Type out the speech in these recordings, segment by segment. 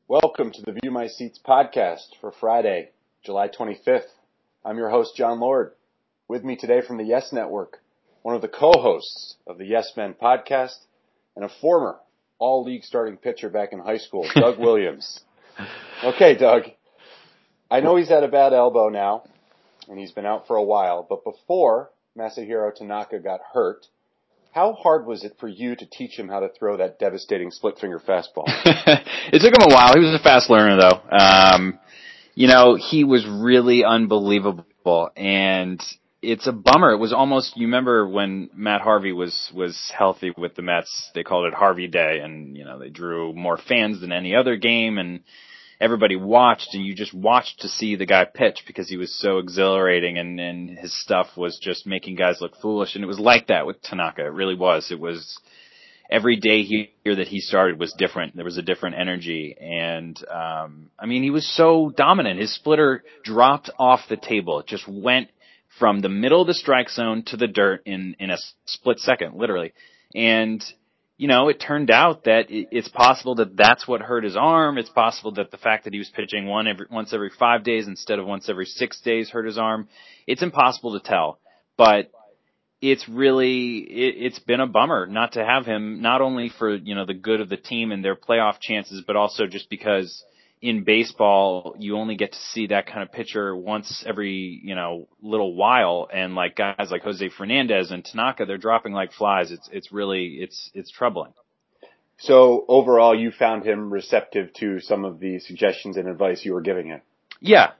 Welcome to the View My Seats podcast for Friday, July 25th. I'm your host, John Lord. With me today from the Yes Network, one of the co-hosts of the Yes Men podcast, and a former all-league starting pitcher back in high school, Doug Williams. Okay, Doug, I know he's had a bad elbow now, and he's been out for a while, but before Masahiro Tanaka got hurt, how hard was it for you to teach him how to throw that devastating split-finger fastball? It took him a while. He was a fast learner, though. He was really unbelievable, and it's a bummer. It was almost, you remember when Matt Harvey was healthy with the Mets, they called it Harvey Day, and, they drew more fans than any other game, and everybody watched, and you just watched to see the guy pitch because he was so exhilarating, and his stuff was just making guys look foolish, and it was like that with Tanaka. It really was. It was every day here that he started was different. There was a different energy, and he was so dominant. His splitter dropped off the table. It just went from the middle of the strike zone to the dirt in a split second, literally. And it turned out that it's possible that that's what hurt his arm. It's possible that the fact that he was pitching once every 5 days instead of once every 6 days hurt his arm. It's impossible to tell, but it's been a bummer not to have him, not only for, the good of the team and their playoff chances, but also just because in baseball, you only get to see that kind of pitcher once every, little while. And like guys like Jose Fernandez and Tanaka, they're dropping like flies. It's troubling. So overall, you found him receptive to some of the suggestions and advice you were giving him? Yeah.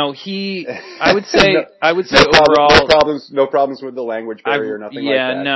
I would say overall. No problems with the language barrier, nothing like that. Yeah, no,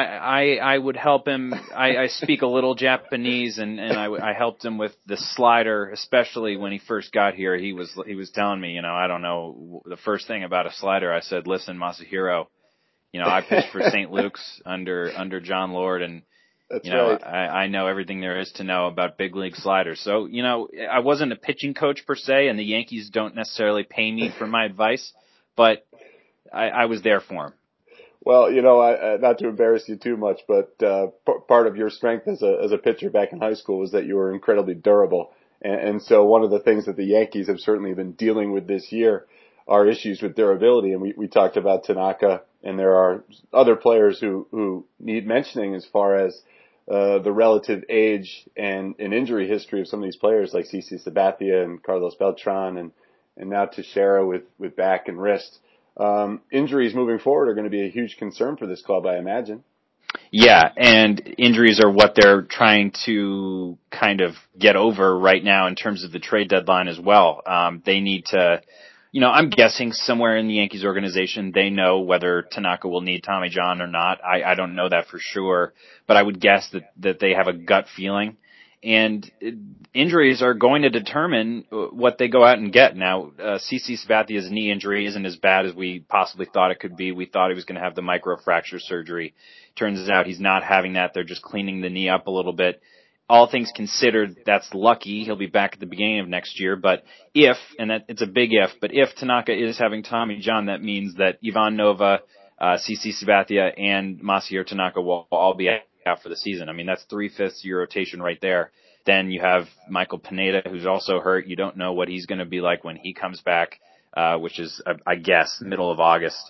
I would help him. I speak a little Japanese, and I helped him with the slider, especially when he first got here. He was telling me, I don't know the first thing about a slider. I said, listen, Masahiro, I pitched for St. Luke's under John Lord, and that's right. I know everything there is to know about big league sliders. So, I wasn't a pitching coach per se, and the Yankees don't necessarily pay me for my advice, but I was there for him. Well, not to embarrass you too much, but part of your strength as a pitcher back in high school was that you were incredibly durable. And so one of the things that the Yankees have certainly been dealing with this year are issues with durability. And we talked about Tanaka, and there are other players who need mentioning as far as the relative age and injury history of some of these players like CC Sabathia and Carlos Beltran and now Teixeira with back and wrist. Injuries moving forward are going to be a huge concern for this club, I imagine. Yeah, and injuries are what they're trying to kind of get over right now in terms of the trade deadline as well. They need to, I'm guessing somewhere in the Yankees organization, they know whether Tanaka will need Tommy John or not. I don't know that for sure, but I would guess that they have a gut feeling. And injuries are going to determine what they go out and get. Now, CC Sabathia's knee injury isn't as bad as we possibly thought it could be. We thought he was going to have the microfracture surgery. Turns out he's not having that. They're just cleaning the knee up a little bit. All things considered, that's lucky. He'll be back at the beginning of next year. But it's a big if, but if Tanaka is having Tommy John, that means that Ivan Nova, CC Sabathia, and Masahiro Tanaka will all be out for the season. That's 3/5 your rotation right there. Then you have Michael Pineda, who's also hurt. You don't know what he's going to be like when he comes back, which is, I guess, middle of August.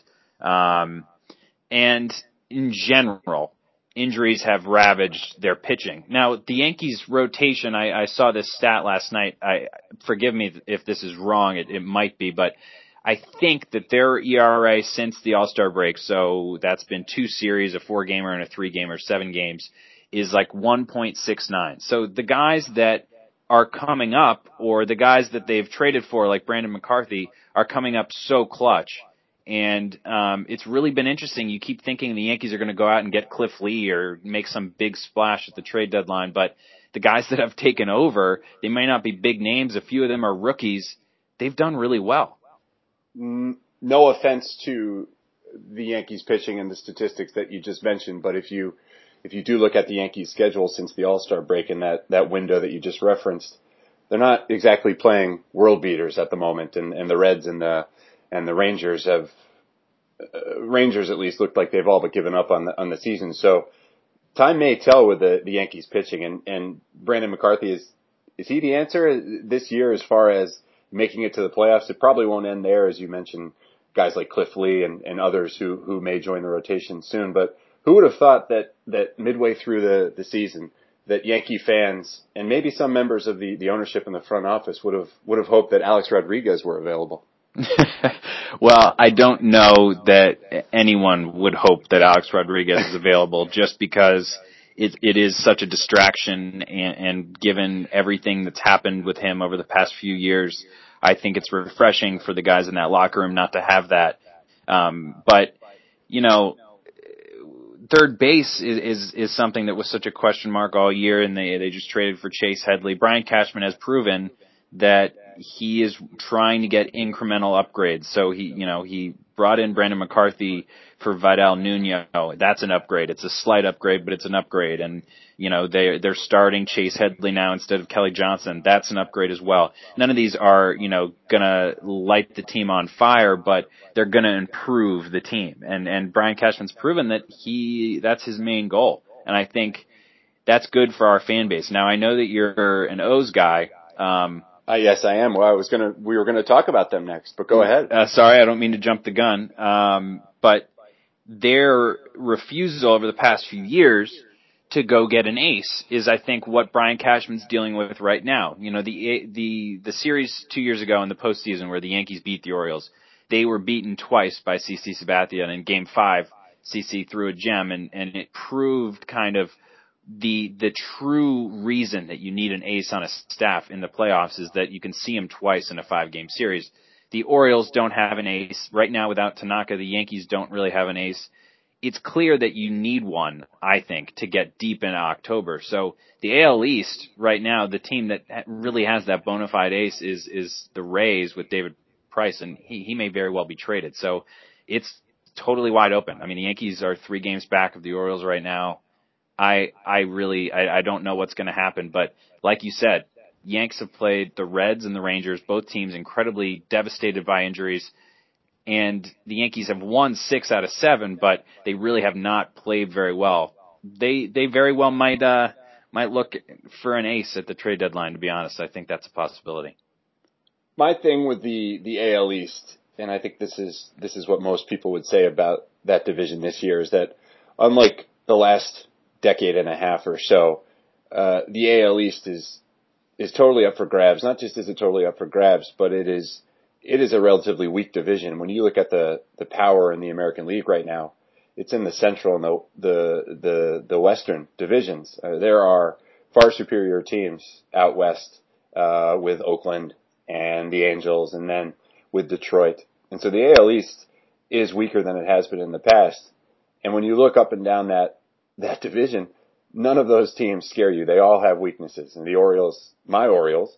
And in general, injuries have ravaged their pitching. Now, the Yankees' rotation, I saw this stat last night. Forgive me if this is wrong. It might be, but I think that their ERA since the All-Star break, so that's been 2 series, a 4-gamer and a 3-gamer, 7 games, is like 1.69. So the guys that are coming up, or the guys that they've traded for, like Brandon McCarthy, are coming up so clutch. And it's really been interesting. You keep thinking the Yankees are going to go out and get Cliff Lee or make some big splash at the trade deadline, but the guys that have taken over, they may not be big names. A few of them are rookies. They've done really well. No offense to the Yankees pitching and the statistics that you just mentioned, but if you do look at the Yankees schedule since the All-Star break in that window that you just referenced, they're not exactly playing world beaters at the moment, and the Reds and the Rangers have Rangers at least looked like they've all but given up on the season. So time may tell with the Yankees pitching, and Brandon McCarthy is he the answer this year as far as making it to the playoffs? It probably won't end there, as you mentioned, guys like Cliff Lee and others who may join the rotation soon. But who would have thought that midway through the season that Yankee fans and maybe some members of the ownership in the front office would have hoped that Alex Rodriguez were available? Well, I don't know that anyone would hope that Alex Rodriguez is available just because it is such a distraction, and given everything that's happened with him over the past few years, I think it's refreshing for the guys in that locker room not to have that. But, you know, third base is something that was such a question mark all year, and they just traded for Chase Headley. Brian Cashman has proven that he is trying to get incremental upgrades. So he brought in Brandon McCarthy for Vidal Nuno. That's an upgrade. It's a slight upgrade, but it's an upgrade. And, they're starting Chase Headley now instead of Kelly Johnson. That's an upgrade as well. None of these are, gonna light the team on fire, but they're gonna improve the team. And Brian Cashman's proven that that's his main goal. And I think that's good for our fan base. Now, I know that you're an O's guy. Yes, I am. Well, we were gonna talk about them next, but go ahead. Sorry, I don't mean to jump the gun. But their refusal over the past few years to go get an ace is, I think, what Brian Cashman's dealing with right now. The series 2 years ago in the postseason where the Yankees beat the Orioles, they were beaten twice by CC Sabathia, and in Game 5, CC threw a gem, and it proved kind of the true reason that you need an ace on a staff in the playoffs is that you can see him twice in a 5-game series. The Orioles don't have an ace. Right now, without Tanaka, the Yankees don't really have an ace. It's clear that you need one, I think, to get deep into October. So the AL East right now, the team that really has that bona fide ace is the Rays with David Price, and he may very well be traded. So it's totally wide open. I mean, the Yankees are 3 games back of the Orioles right now. I don't know what's going to happen, but like you said, Yanks have played the Reds and the Rangers, both teams incredibly devastated by injuries, and the Yankees have won 6 out of 7, but they really have not played very well. They very well might look for an ace at the trade deadline, to be honest. I think that's a possibility. My thing with the AL East, and I think this is what most people would say about that division this year, is that unlike the last decade and a half or so, the AL East is totally up for grabs. Not just is it totally up for grabs, but it is a relatively weak division. When you look at the power in the American League right now, it's in the Central and the Western divisions. There are far superior teams out west with Oakland and the Angels, and then with Detroit. And so the AL East is weaker than it has been in the past. And when you look up and down that division, none of those teams scare you. They all have weaknesses. And the Orioles, my Orioles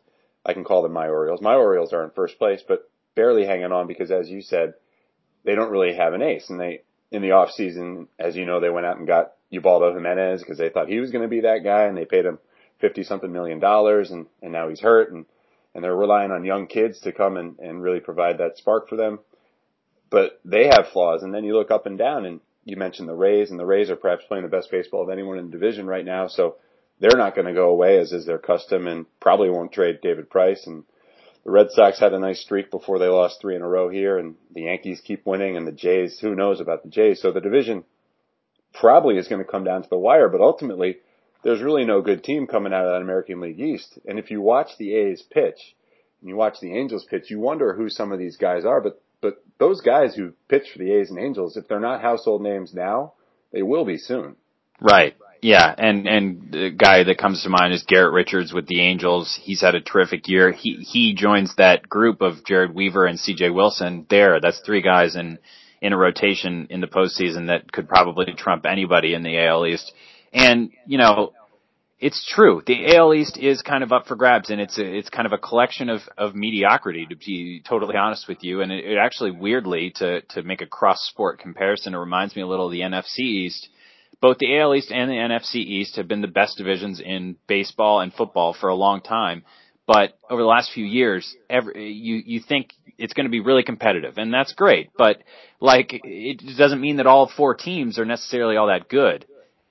are in first place, but barely hanging on because, as you said, they don't really have an ace. And they, in the off season, as you know, they went out and got Ubaldo Jimenez because they thought he was going to be that guy, and they paid him $50-something million, and now he's hurt, and they're relying on young kids to come and really provide that spark for them. But they have flaws. And then you look up and down, and you mentioned the Rays, and the Rays are perhaps playing the best baseball of anyone in the division right now, so they're not going to go away, as is their custom, and probably won't trade David Price. And the Red Sox had a nice streak before they lost 3 in a row here, and the Yankees keep winning, and the Jays, who knows about the Jays? So the division probably is going to come down to the wire, but ultimately, there's really no good team coming out of that American League East. And if you watch the A's pitch, and you watch the Angels pitch, you wonder who some of these guys are, but those guys who pitch for the A's and Angels, if they're not household names now, they will be soon. Right. Yeah. And the guy that comes to mind is Garrett Richards with the Angels. He's had a terrific year. He joins that group of Jared Weaver and CJ Wilson there. That's 3 guys in a rotation in the postseason that could probably trump anybody in the AL East. And, it's true. The AL East is kind of up for grabs, and it's kind of a collection of mediocrity, to be totally honest with you. And it actually, weirdly, to make a cross-sport comparison, it reminds me a little of the NFC East. Both the AL East and the NFC East have been the best divisions in baseball and football for a long time. But over the last few years, you think it's going to be really competitive, and that's great. But it doesn't mean that all 4 teams are necessarily all that good.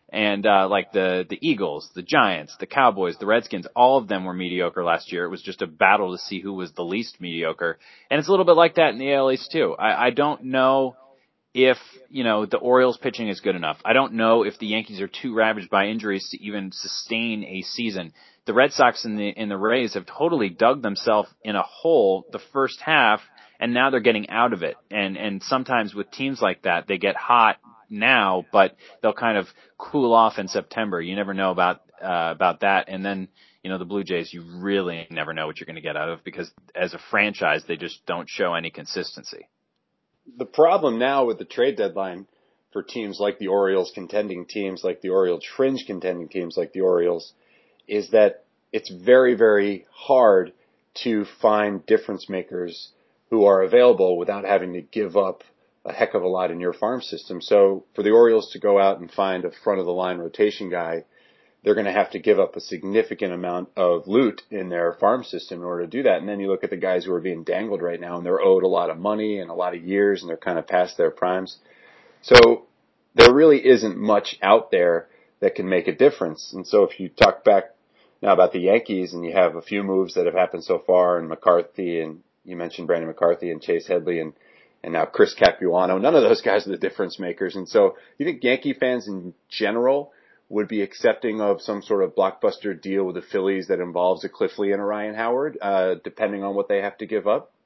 And like the Eagles, the Giants, the Cowboys, the Redskins, all of them were mediocre last year. It was just a battle to see who was the least mediocre. And it's a little bit like that in the AL East too. I don't know if, the Orioles pitching is good enough. I don't know if the Yankees are too ravaged by injuries to even sustain a season. The Red Sox and the Rays have totally dug themselves in a hole the first half, and now they're getting out of it. And sometimes with teams like that, they get hot now, but they'll kind of cool off in September. You never know about that. And then, the Blue Jays, you really never know what you're going to get out of, because as a franchise, they just don't show any consistency. The problem now with the trade deadline for teams like the Orioles, contending teams like the Orioles, fringe contending teams like the Orioles, is that it's very, very hard to find difference makers who are available without having to give up a heck of a lot in your farm system. So for the Orioles to go out and find a front of the line rotation guy, they're going to have to give up a significant amount of loot in their farm system in order to do that. And then you look at the guys who are being dangled right now, and they're owed a lot of money and a lot of years, and they're kind of past their primes. So there really isn't much out there that can make a difference. And so if you talk back now about the Yankees, and you have a few moves that have happened so far, and McCarthy, and you mentioned Brandon McCarthy and Chase Headley, and now Chris Capuano, none of those guys are the difference makers. And so you think Yankee fans in general would be accepting of some sort of blockbuster deal with the Phillies that involves a Cliff Lee and a Ryan Howard, depending on what they have to give up?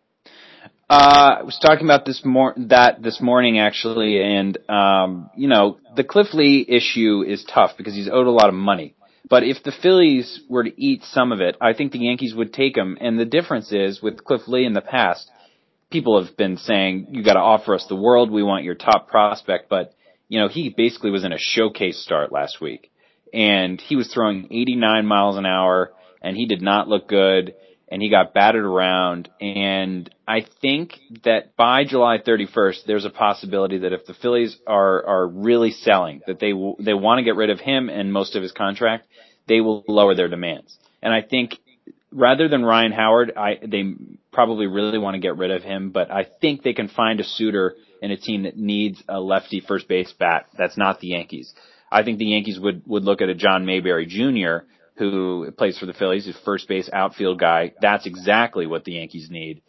I was talking about this morning actually, and the Cliff Lee issue is tough because he's owed a lot of money. But if the Phillies were to eat some of it, I think the Yankees would take him. And the difference is, with Cliff Lee in the past, people have been saying, you got to offer us the world. We want your top prospect. But he basically was in a showcase start last week, and he was throwing 89 miles an hour, and he did not look good, and he got batted around. And I think that by July 31st, there's a possibility that if the Phillies are really selling, that they want to get rid of him and most of his contract, they will lower their demands. And I think rather than Ryan Howard, they probably really want to get rid of him, but I think they can find a suitor in a team that needs a lefty first base bat. That's not the Yankees. I think the Yankees would look at a John Mayberry Jr., who plays for the Phillies, his first base outfield guy. That's exactly what the Yankees need.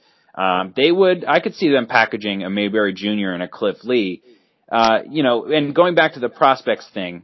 I could see them packaging a Mayberry Jr. and a Cliff Lee. And going back to the prospects thing,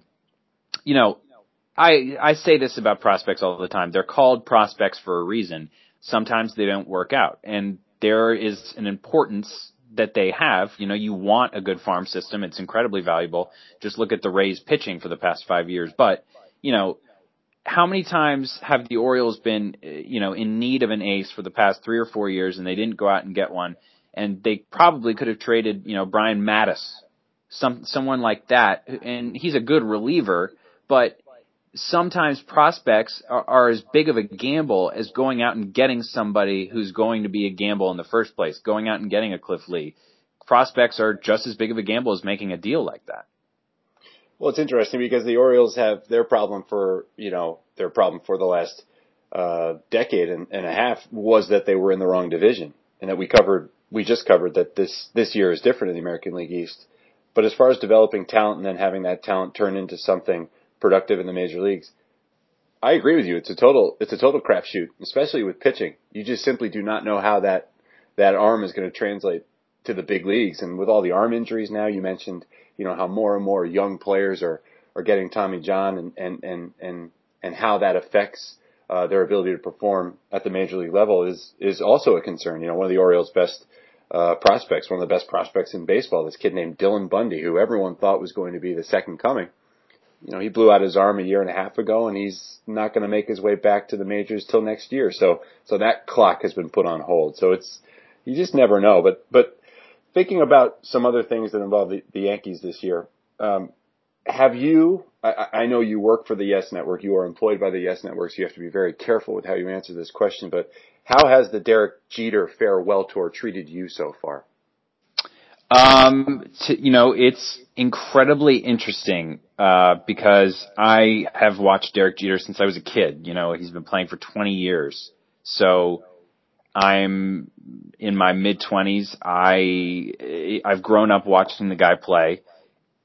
I say this about prospects all the time. They're called prospects for a reason. Sometimes they don't work out, and there is an importance that they have. You want a good farm system. It's incredibly valuable. Just look at the Rays pitching for the past 5 years. But, how many times have the Orioles been, in need of an ace for the past 3 or 4 years, and they didn't go out and get one? And they probably could have traded, Brian Mattis, someone like that. And he's a good reliever, but sometimes prospects are as big of a gamble as going out and getting somebody who's going to be a gamble in the first place, going out and getting a Cliff Lee. Prospects are just as big of a gamble as making a deal like that. Well, it's interesting because the Orioles have their problem for the last decade and a half was that they were in the wrong division, and that we just covered that this year is different in the American League East. But as far as developing talent and then having that talent turn into something productive in the major leagues, I agree with you. It's a total crapshoot, especially with pitching. You just simply do not know how that arm is going to translate to the big leagues. And with all the arm injuries now, you mentioned, how more and more young players are getting Tommy John and how that affects their ability to perform at the major league level is also a concern. One of the Orioles' best prospects, one of the best prospects in baseball, this kid named Dylan Bundy, who everyone thought was going to be the second coming. He blew out his arm a year and a half ago, and he's not going to make his way back to the majors till next year. So that clock has been put on hold. So you just never know. But thinking about some other things that involve the Yankees this year, have you? I know you work for the Yes Network. You are employed by the Yes Network, so you have to be very careful with how you answer this question. But how has the Derek Jeter farewell tour treated you so far? It's incredibly interesting, because I have watched Derek Jeter since I was a kid. He's been playing for 20 years. So I'm in my mid-20s. I've grown up watching the guy play,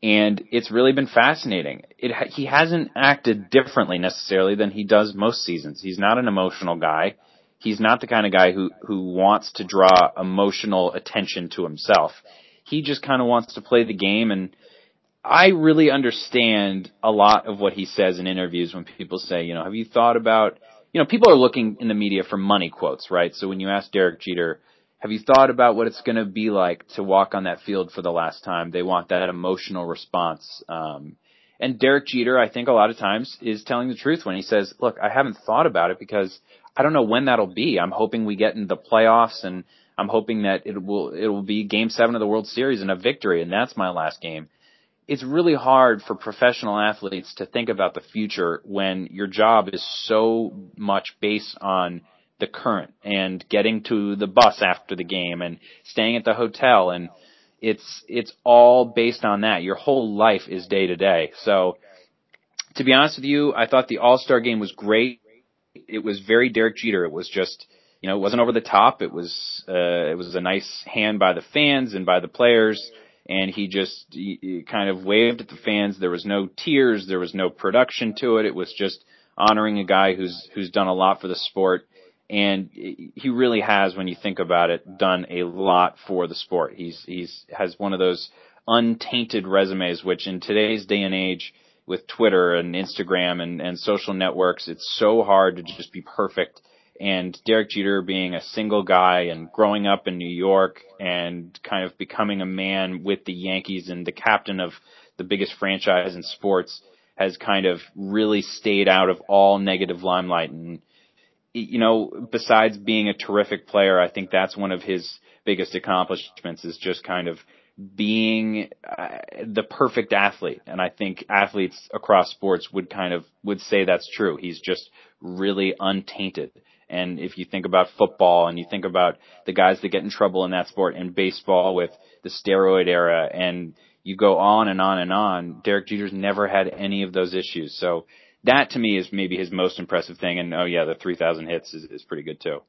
And it's really been fascinating. He hasn't acted differently necessarily than he does most seasons. He's not an emotional guy. He's not the kind of guy who wants to draw emotional attention to himself. He just kind of wants to play the game, and I really understand a lot of what he says in interviews when people say, have you thought about, people are looking in the media for money quotes, right? So when you ask Derek Jeter, have you thought about what it's going to be like to walk on that field for the last time? They want that emotional response. And Derek Jeter, I think a lot of times, is telling the truth when he says, look, I haven't thought about it because I don't know when that'll be. I'm hoping we get in the playoffs, and I'm hoping that it will be Game 7 of the World Series and a victory, and that's my last game. It's really hard for professional athletes to think about the future when your job is so much based on the current and getting to the bus after the game and staying at the hotel, and it's all based on that. Your whole life is day to day. So to be honest with you, I thought the All-Star game was great. It was very Derek Jeter. It was just, it wasn't over the top. It was a nice hand by the fans and by the players. And he kind of waved at the fans. There was no tears. There was no production to it. It was just honoring a guy who's done a lot for the sport. And he really has, when you think about it, done a lot for the sport. He's has one of those untainted resumes, which in today's day and age with Twitter and Instagram and social networks, it's so hard to just be perfect. And Derek Jeter being a single guy and growing up in New York and kind of becoming a man with the Yankees and the captain of the biggest franchise in sports has kind of really stayed out of all negative limelight. And, besides being a terrific player, I think that's one of his biggest accomplishments is just kind of being the perfect athlete. And I think athletes across sports would say that's true. He's just really untainted. And if you think about football and you think about the guys that get in trouble in that sport, and baseball with the steroid era, and you go on and on and on, Derek Jeter's never had any of those issues. So that to me is maybe his most impressive thing. And the 3,000 hits is pretty good too.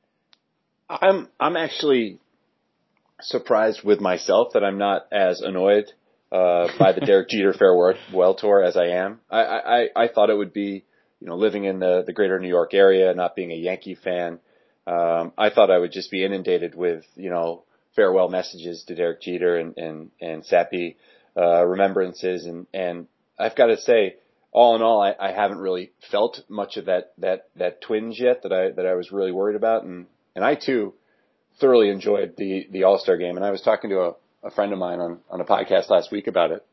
I'm actually surprised with myself that I'm not as annoyed by the Derek Jeter farewell tour as I am. I thought it would be, living in the greater New York area, not being a Yankee fan, I thought I would just be inundated with, farewell messages to Derek Jeter and sappy remembrances. And I've got to say, all in all, I haven't really felt much of that twinge yet that I was really worried about. And I too thoroughly enjoyed the All-Star game. And I was talking to a friend of mine on a podcast last week about it.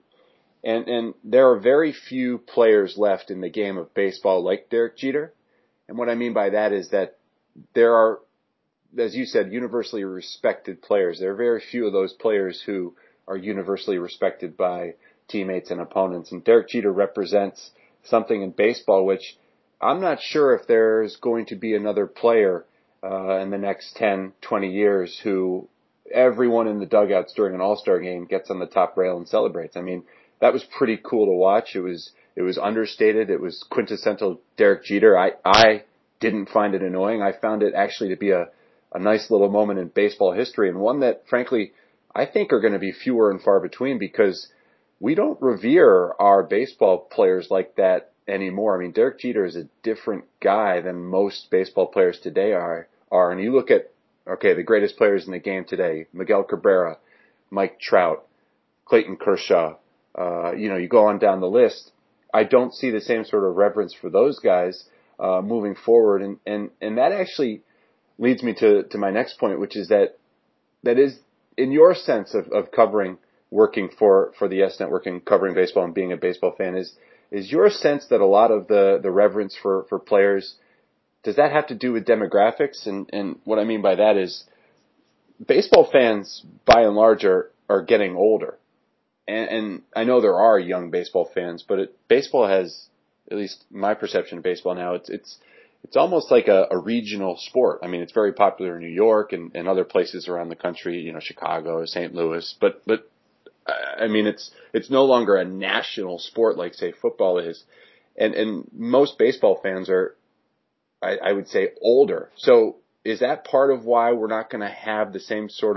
And there are very few players left in the game of baseball like Derek Jeter. And what I mean by that is that there are, as you said, universally respected players. There are very few of those players who are universally respected by teammates and opponents. And Derek Jeter represents something in baseball which I'm not sure if there's going to be another player in the next 10, 20 years who everyone in the dugouts during an All-Star game gets on the top rail and celebrates. I mean, that was pretty cool to watch. It was understated. It was quintessential Derek Jeter. I didn't find it annoying. I found it actually to be a nice little moment in baseball history, and one that, frankly, I think are going to be fewer and far between because we don't revere our baseball players like that anymore. I mean, Derek Jeter is a different guy than most baseball players today are. And you look at, the greatest players in the game today, Miguel Cabrera, Mike Trout, Clayton Kershaw, you go on down the list. I don't see the same sort of reverence for those guys moving forward. And that actually leads me to my next point, which is that is, in your sense of covering, working for the Yes Network and covering baseball and being a baseball fan, is your sense that a lot of the reverence for players, does that have to do with demographics? And what I mean by that is baseball fans, by and large, are getting older. And I know there are young baseball fans, but baseball has, at least my perception of baseball now, it's almost like a regional sport. I mean, it's very popular in New York and other places around the country, Chicago, St. Louis, but I mean, it's no longer a national sport like, say, football is. And most baseball fans are, I would say, older. So is that part of why we're not going to have the same sort of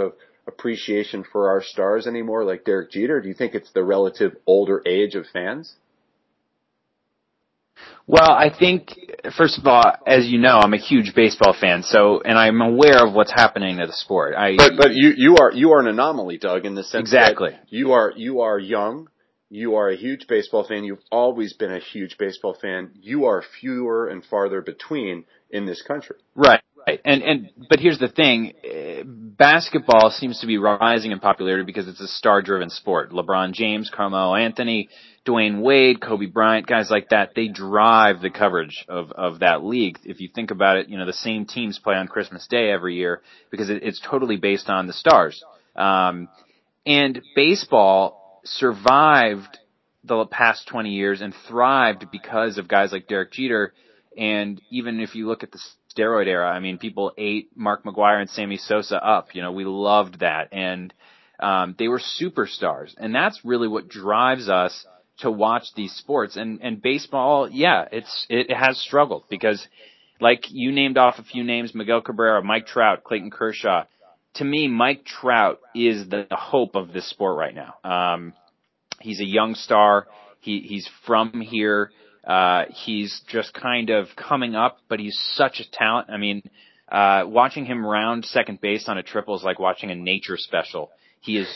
appreciation for our stars anymore, like Derek Jeter? Do you think it's the relative older age of fans? Well, I think, first of all, as you know, I'm a huge baseball fan, and I'm aware of what's happening to the sport. But you are an anomaly, Doug, in the sense exactly. that you are young, you are a huge baseball fan, you've always been a huge baseball fan. You are fewer and farther between in this country. Right. But here's the thing, basketball seems to be rising in popularity because it's a star-driven sport. LeBron James, Carmelo Anthony, Dwayne Wade, Kobe Bryant, guys like that, they drive the coverage of that league. If you think about it, the same teams play on Christmas Day every year because it's totally based on the stars. And baseball survived the past 20 years and thrived because of guys like Derek Jeter. And even if you look at the steroid era, I mean, people ate Mark McGwire and Sammy Sosa up. We loved that. And they were superstars. And that's really what drives us to watch these sports. And baseball, yeah, it has struggled because, like you named off a few names, Miguel Cabrera, Mike Trout, Clayton Kershaw. To me, Mike Trout is the hope of this sport right now. He's a young star. He's from here. He's just kind of coming up, but he's such a talent. I mean, watching him round second base on a triple is like watching a nature special. He is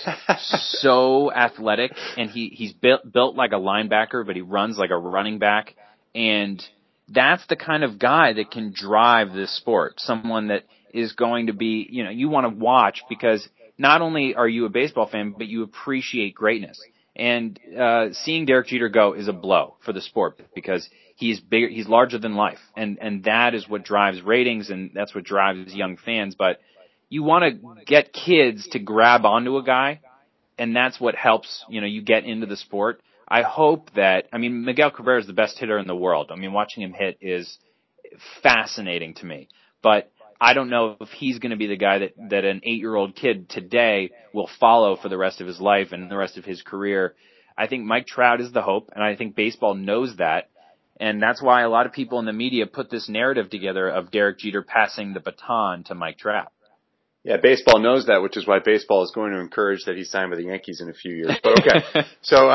so athletic, and he's built like a linebacker, but he runs like a running back. And that's the kind of guy that can drive this sport. Someone that is going to be, you want to watch because not only are you a baseball fan, but you appreciate greatness. And seeing Derek Jeter go is a blow for the sport because he's bigger, he's larger than life, and that is what drives ratings, and that's what drives young fans. But you want to get kids to grab onto a guy, and that's what helps you get into the sport. I hope that Miguel Cabrera is the best hitter in the world. Watching him hit is fascinating to me, but I don't know if he's going to be the guy that an 8-year-old kid today will follow for the rest of his life and the rest of his career. I think Mike Trout is the hope, and I think baseball knows that. And that's why a lot of people in the media put this narrative together of Derek Jeter passing the baton to Mike Trout. Yeah, baseball knows that, which is why baseball is going to encourage that he sign with the Yankees in a few years. But okay, so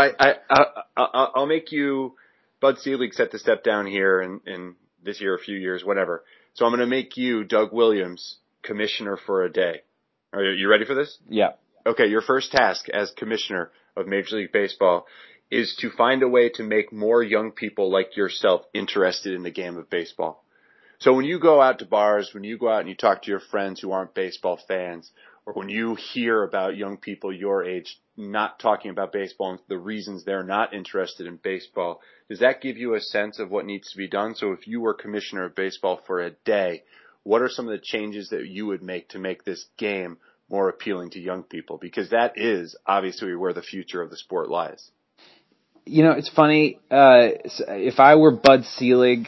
I'll make you, Bud Selig set the step down here in this year, a few years, whatever. So I'm going to make you, Doug Williams, commissioner for a day. Are you ready for this? Yeah. Okay, your first task as commissioner of Major League Baseball is to find a way to make more young people like yourself interested in the game of baseball. So when you go out to bars, when you go out and you talk to your friends who aren't baseball fans, or when you hear about young people your age not talking about baseball and the reasons they're not interested in baseball, does that give you a sense of what needs to be done? So if you were commissioner of baseball for a day, what are some of the changes that you would make to make this game more appealing to young people? Because that is obviously where the future of the sport lies. It's funny. If I were Bud Selig,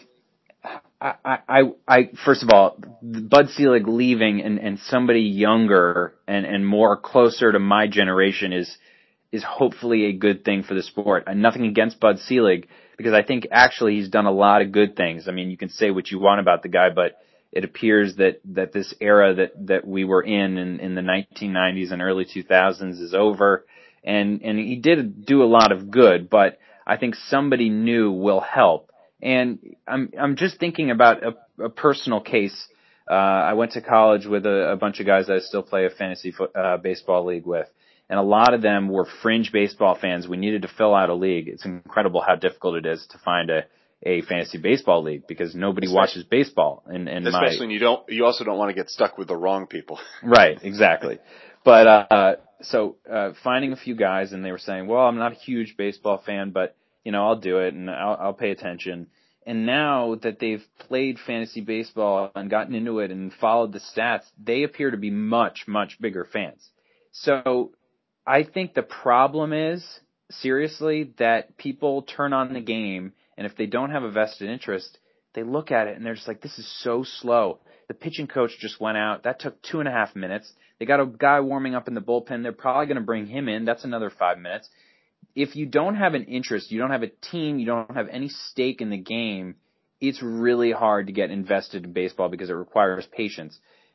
I first of all, Bud Selig leaving and somebody younger and more closer to my generation is hopefully a good thing for the sport. Nothing against Bud Selig, because I think actually he's done a lot of good things. You can say what you want about the guy, but it appears that this era that we were in the 1990s and early 2000s is over, and he did do a lot of good, but I think somebody new will help. And I'm just thinking about a personal case. I went to college with a bunch of guys that I still play a fantasy baseball league with, and a lot of them were fringe baseball fans. We needed to fill out a league. It's incredible how difficult it is to find a fantasy baseball league because nobody watches baseball. Especially when you also don't want to get stuck with the wrong people. Right, exactly. But so finding a few guys, and they were saying, well, I'm not a huge baseball fan, but I'll do it and I'll pay attention. And now that they've played fantasy baseball and gotten into it and followed the stats, they appear to be much, much bigger fans. So I think the problem is, seriously, that people turn on the game, and if they don't have a vested interest, they look at it and they're just like, this is so slow. The pitching coach just went out. That took 2.5 minutes. They got a guy warming up in the bullpen. They're probably going to bring him in. That's another 5 minutes. If you don't have an interest, you don't have a team, you don't have any stake in the game, it's really hard to get invested in baseball because it requires patience.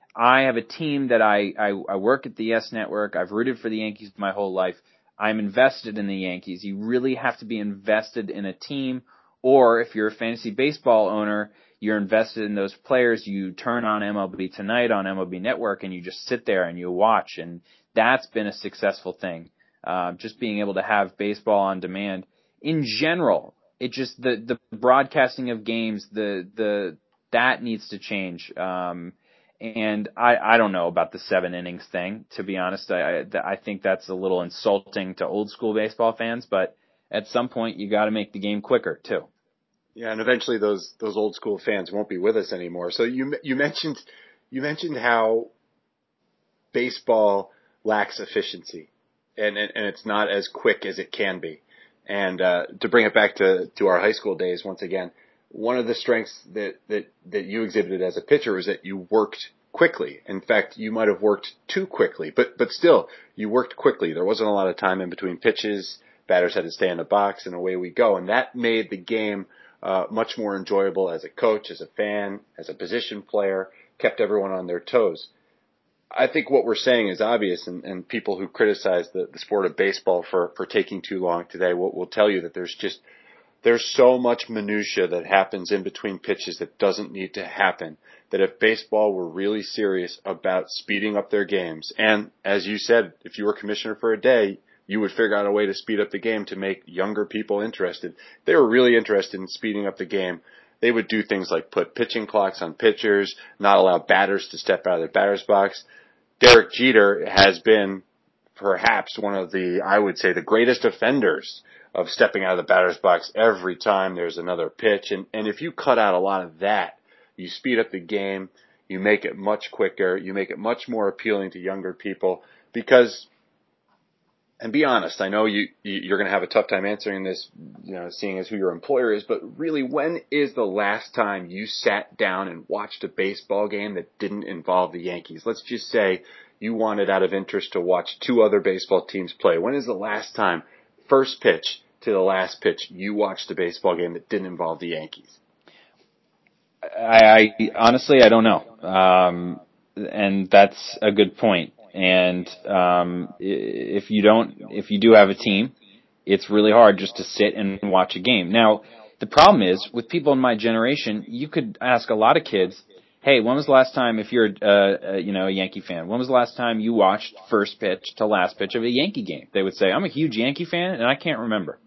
I have a team that I work at the Yes Network. I've rooted for the Yankees my whole life. I'm invested in the Yankees. You really have to be invested in a team. Or if you're a fantasy baseball owner, you're invested in those players. You turn on MLB Tonight on MLB Network and you just sit there and you watch. And that's been a successful thing. Just being able to have baseball on demand. In general, it just, the broadcasting of games, that needs to change. And I don't know about the 7 innings thing, to be honest. I think that's a little insulting to old school baseball fans, but at some point you got to make the game quicker too. Yeah, and eventually those old school fans won't be with us anymore. So you mentioned how baseball lacks efficiency, and it's not as quick as it can be. And to bring it back to our high school days once again, one of the strengths that you exhibited as a pitcher is that you worked quickly. In fact, you might have worked too quickly, but still, you worked quickly. There wasn't a lot of time in between pitches. Batters had to stay in the box, and away we go. And that made the game much more enjoyable as a coach, as a fan, as a position player, kept everyone on their toes. I think what we're saying is obvious, and people who criticize the sport of baseball for taking too long today will tell you that there's so much minutia that happens in between pitches that doesn't need to happen, that if baseball were really serious about speeding up their games, and as you said, if you were commissioner for a day, you would figure out a way to speed up the game to make younger people interested. If they were really interested in speeding up the game, they would do things like put pitching clocks on pitchers, not allow batters to step out of their batter's box. Derek Jeter has been perhaps one of I would say, the greatest offenders of stepping out of the batter's box every time there's another pitch. And if you cut out a lot of that, you speed up the game, you make it much quicker, you make it much more appealing to younger people. Because, and be honest, I know you're going to have a tough time answering this, seeing as who your employer is, but really, when is the last time you sat down and watched a baseball game that didn't involve the Yankees? Let's just say you wanted out of interest to watch 2 other baseball teams play. When is the last time, first pitch to the last pitch, you watched a baseball game that didn't involve the Yankees? I honestly, I don't know. And that's a good point. And if you do have a team, it's really hard just to sit and watch a game. Now, the problem is, with people in my generation, you could ask a lot of kids, hey, when was the last time, if you're a Yankee fan, when was the last time you watched first pitch to last pitch of a Yankee game? They would say, I'm a huge Yankee fan, and I can't remember.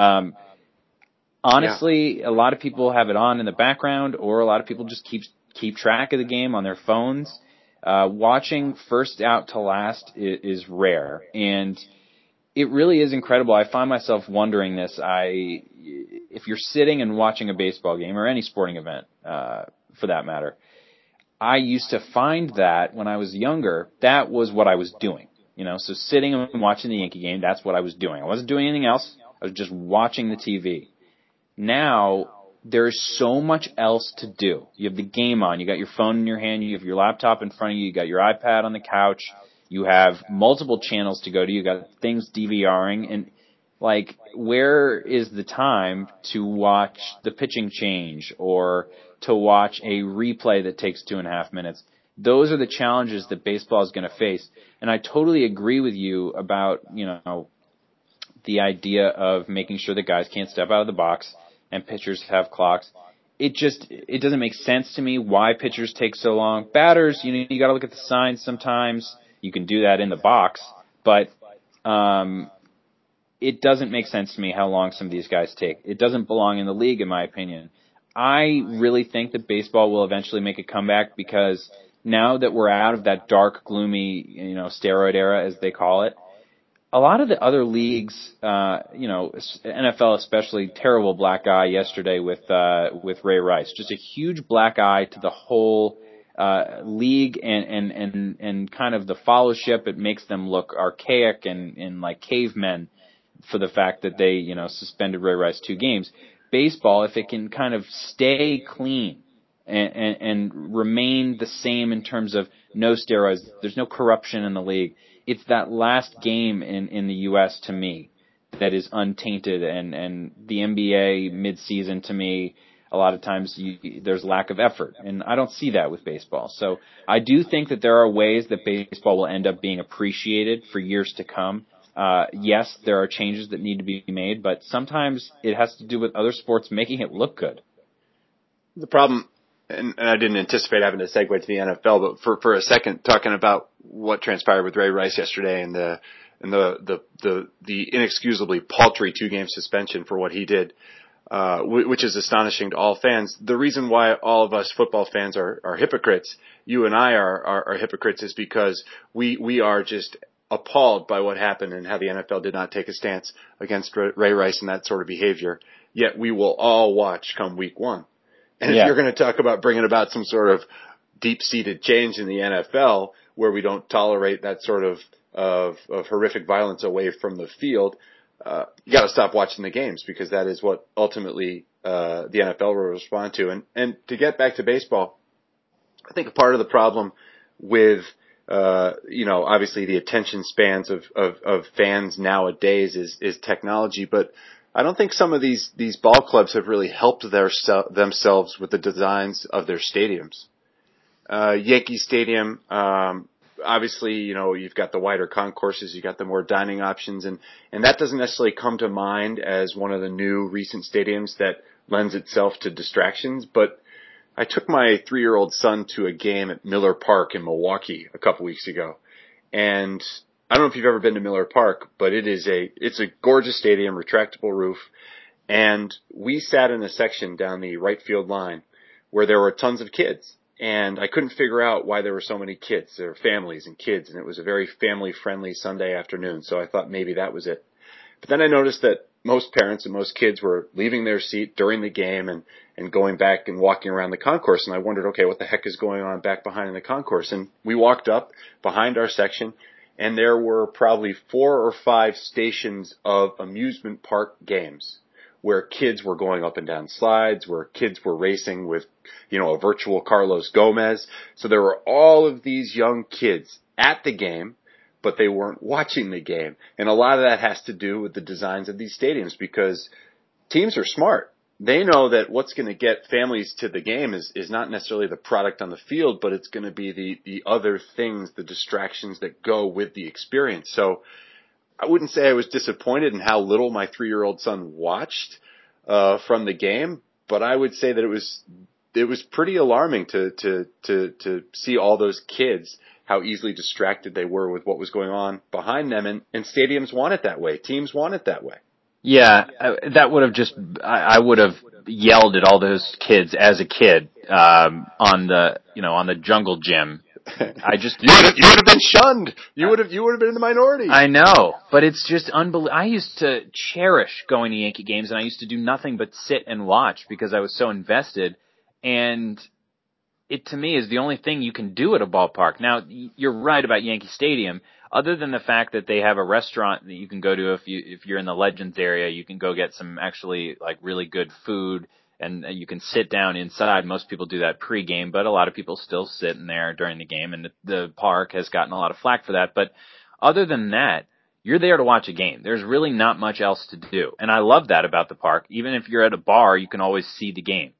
Honestly, A lot of people have it on in the background, or a lot of people just keep track of the game on their phones. Watching first out to last is rare, and it really is incredible. I find myself wondering this. If you're sitting and watching a baseball game, or any sporting event, for that matter, I used to find that when I was younger, that was what I was doing. So sitting and watching the Yankee game, that's what I was doing. I wasn't doing anything else. I was just watching the TV. Now, there's so much else to do. You have the game on. You got your phone in your hand. You have your laptop in front of you. You got your iPad on the couch. You have multiple channels to go to. You got things DVRing. And, where is the time to watch the pitching change or to watch a replay that takes 2.5 minutes? Those are the challenges that baseball is going to face. And I totally agree with you about, the idea of making sure that guys can't step out of the box and pitchers have clocks. It doesn't make sense to me why pitchers take so long. Batters, you got to look at the signs sometimes. You can do that in the box, but it doesn't make sense to me how long some of these guys take. It doesn't belong in the league, in my opinion. I really think that baseball will eventually make a comeback, because now that we're out of that dark, gloomy, steroid era, as they call it, a lot of the other leagues, NFL especially, terrible black eye yesterday with Ray Rice. Just a huge black eye to the whole league and kind of the followship. It makes them look archaic and like cavemen for the fact that they, suspended Ray Rice 2 games. Baseball, if it can kind of stay clean and remain the same in terms of no steroids, there's no corruption in the league. It's that last game in the U.S. to me that is untainted, and the NBA midseason to me, a lot of times there's lack of effort, and I don't see that with baseball. So I do think that there are ways that baseball will end up being appreciated for years to come. Yes, there are changes that need to be made, but sometimes it has to do with other sports making it look good. The problem, and I didn't anticipate having to segue to the NFL, but for a second, talking about what transpired with Ray Rice yesterday and the inexcusably paltry 2-game suspension for what he did, which is astonishing to all fans. The reason why all of us football fans are hypocrites, you and I are hypocrites, is because we are just appalled by what happened and how the NFL did not take a stance against Ray Rice and that sort of behavior. Yet we will all watch come week 1. And if you're going to talk about bringing about some sort of deep-seated change in the NFL where we don't tolerate that sort of horrific violence away from the field, you got to stop watching the games, because that is what ultimately the NFL will respond to. And to get back to baseball, I think a part of the problem with obviously the attention spans of fans nowadays is technology, but I don't think some of these ball clubs have really helped themselves with the designs of their stadiums. Yankee Stadium, obviously, you've got the wider concourses, you've got the more dining options, and that doesn't necessarily come to mind as one of the new recent stadiums that lends itself to distractions. But I took my 3-year-old son to a game at Miller Park in Milwaukee a couple weeks ago, and I don't know if you've ever been to Miller Park, but it's a gorgeous stadium, retractable roof, and we sat in a section down the right field line where there were tons of kids, and I couldn't figure out why there were so many kids. There were families and kids, and it was a very family-friendly Sunday afternoon, so I thought maybe that was it. But then I noticed that most parents and most kids were leaving their seat during the game and going back and walking around the concourse, and I wondered, okay, what the heck is going on back behind in the concourse? And we walked up behind our section, and there were probably 4 or 5 stations of amusement park games where kids were going up and down slides, where kids were racing with, a virtual Carlos Gomez. So there were all of these young kids at the game, but they weren't watching the game. And a lot of that has to do with the designs of these stadiums, because teams are smart. They know that what's going to get families to the game is not necessarily the product on the field, but it's going to be the other things, the distractions that go with the experience. So I wouldn't say I was disappointed in how little my 3-year-old son watched from the game, but I would say that it was pretty alarming to see all those kids, how easily distracted they were with what was going on behind them. And stadiums want it that way. Teams want it that way. Yeah, that would have I would have yelled at all those kids as a kid, on the jungle gym. You would have been shunned. You would have been in the minority. I know, but it's just unbelievable. I used to cherish going to Yankee games, and I used to do nothing but sit and watch because I was so invested. And it, to me, is the only thing you can do at a ballpark. Now, you're right about Yankee Stadium. Other than the fact that they have a restaurant that you can go to if you're in the Legends area, you can go get some actually like really good food, and you can sit down inside. Most people do that pregame, but a lot of people still sit in there during the game, and the park has gotten a lot of flack for that. But other than that, you're there to watch a game. There's really not much else to do, and I love that about the park. Even if you're at a bar, you can always see the game.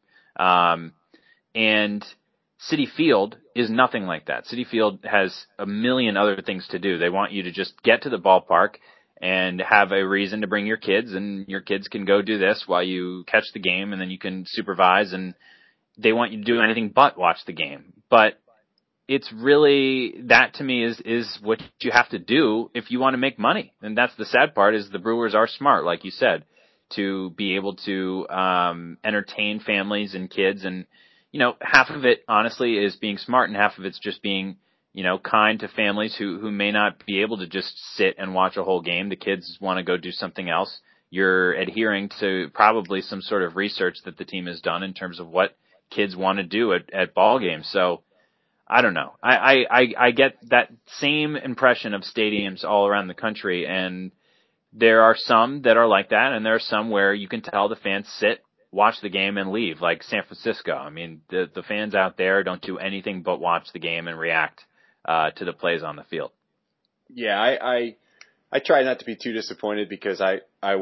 And Citi Field is nothing like that. Citi Field has a million other things to do. They want you to just get to the ballpark and have a reason to bring your kids, and your kids can go do this while you catch the game, and then you can supervise, and they want you to do anything but watch the game. But it's really, that to me is what you have to do if you want to make money. And that's the sad part, is the Brewers are smart, like you said, to be able to entertain families and kids. And half of it, honestly, is being smart, and half of it's just being, kind to families who may not be able to just sit and watch a whole game. The kids want to go do something else. You're adhering to probably some sort of research that the team has done in terms of what kids want to do at ball games. So I don't know. I get that same impression of stadiums all around the country, and there are some that are like that, and there are some where you can tell the fans sit, watch the game, and leave, like San Francisco. I mean, the fans out there don't do anything but watch the game and react to the plays on the field. Yeah, I try not to be too disappointed, because I want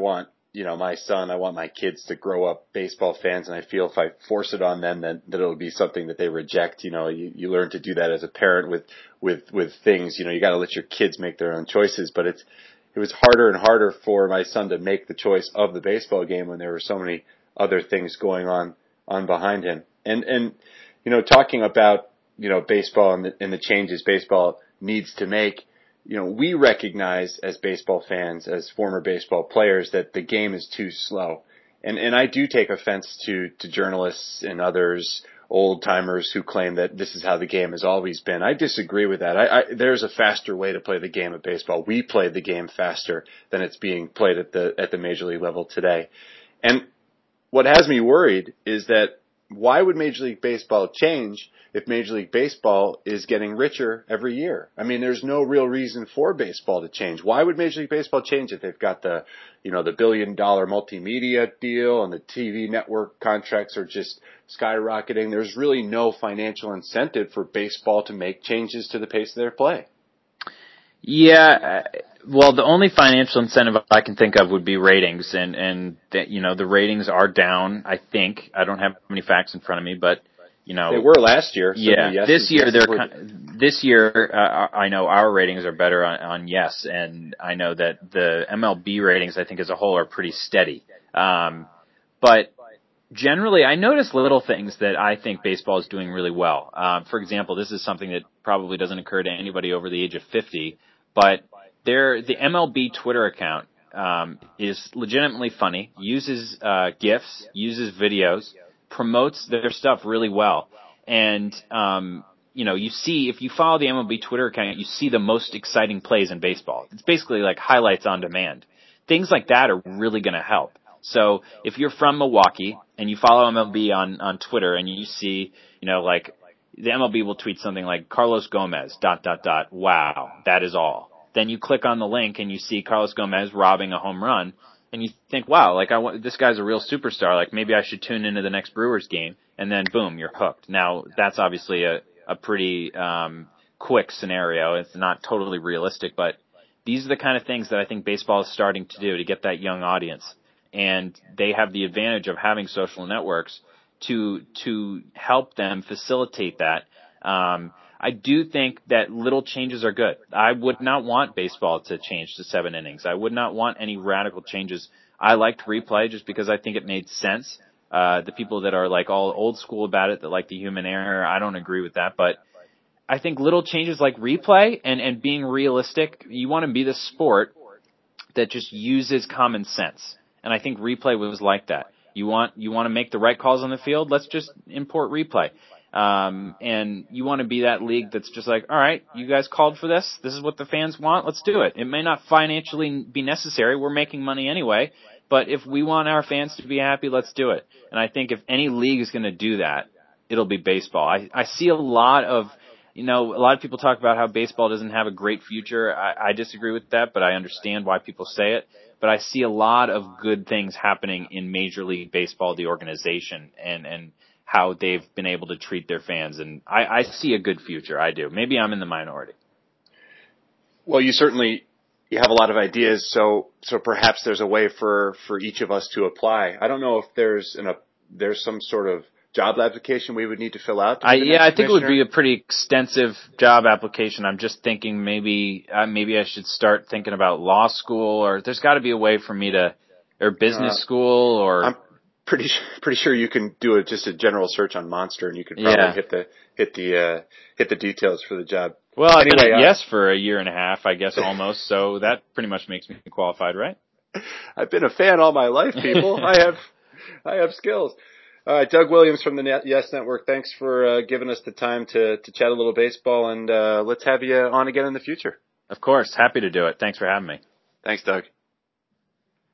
my son, I want my kids to grow up baseball fans, and I feel if I force it on them, then that it'll be something that they reject. You learn to do that as a parent with things. You got to let your kids make their own choices, but it was harder and harder for my son to make the choice of the baseball game when there were so many other things going on behind him. And talking about baseball and the changes baseball needs to make. We recognize as baseball fans, as former baseball players, that the game is too slow. And I do take offense to journalists and others, old timers, who claim that this is how the game has always been. I disagree with that. There's a faster way to play the game of baseball. We play the game faster than it's being played at the major league level today. And what has me worried is that why would Major League Baseball change if Major League Baseball is getting richer every year? I mean, there's no real reason for baseball to change. Why would Major League Baseball change if they've got the $1 billion multimedia deal and the TV network contracts are just skyrocketing? There's really no financial incentive for baseball to make changes to the pace of their play. Yeah, well, the only financial incentive I can think of would be ratings, and the ratings are down. I think I don't have many facts in front of me, but they were last year. So yeah, this year I know our ratings are better on Yes, and I know that the MLB ratings, I think as a whole, are pretty steady. But generally, I notice little things that I think baseball is doing really well. For example, this is something that probably doesn't occur to anybody over the age of 50, but the MLB Twitter account is legitimately funny, uses GIFs, uses videos, promotes their stuff really well. And, you see, if you follow the MLB Twitter account, you see the most exciting plays in baseball. It's basically like highlights on demand. Things like that are really going to help. So if you're from Milwaukee and you follow MLB on Twitter and you see, like the MLB will tweet something like Carlos Gomez, ... Wow, that is all. Then you click on the link and you see Carlos Gomez robbing a home run and you think, wow, like this guy's a real superstar. Like maybe I should tune into the next Brewers game, and then boom, you're hooked. Now that's obviously a pretty, quick scenario. It's not totally realistic, but these are the kind of things that I think baseball is starting to do to get that young audience. And they have the advantage of having social networks to help them facilitate that. I do think that little changes are good. I would not want baseball to change to 7 innings. I would not want any radical changes. I liked replay just because I think it made sense. The people that are like all old school about it, that like the human error, I don't agree with that. But I think little changes like replay and being realistic, you want to be the sport that just uses common sense. And I think replay was like that. You want to make the right calls on the field? Let's just import replay. And you want to be that league that's just like, all right, you guys called for this. This is what the fans want. Let's do it. It may not financially be necessary. We're making money anyway. But if we want our fans to be happy, let's do it. And I think if any league is going to do that, it'll be baseball. I see a lot of people talk about how baseball doesn't have a great future. I disagree with that, but I understand why people say it. But I see a lot of good things happening in Major League Baseball, the organization, and how they've been able to treat their fans. And I see a good future. I do. Maybe I'm in the minority. Well, you have a lot of ideas, so perhaps there's a way for each of us to apply. I don't know if there's some sort of job application we would need to fill out? I think it would be a pretty extensive job application. I'm just thinking maybe I should start thinking about law school, or there's got to be a way for me or business school, or I'm pretty sure you can do just a general search on Monster, and you could probably hit the details for the job. Well, I've been at Yes for a year and a half, I guess, almost. So that pretty much makes me qualified, right? I've been a fan all my life, people. I have skills. All right, Doug Williams from the Yes Network. Thanks for giving us the time to chat a little baseball, and let's have you on again in the future. Of course. Happy to do it. Thanks for having me. Thanks, Doug.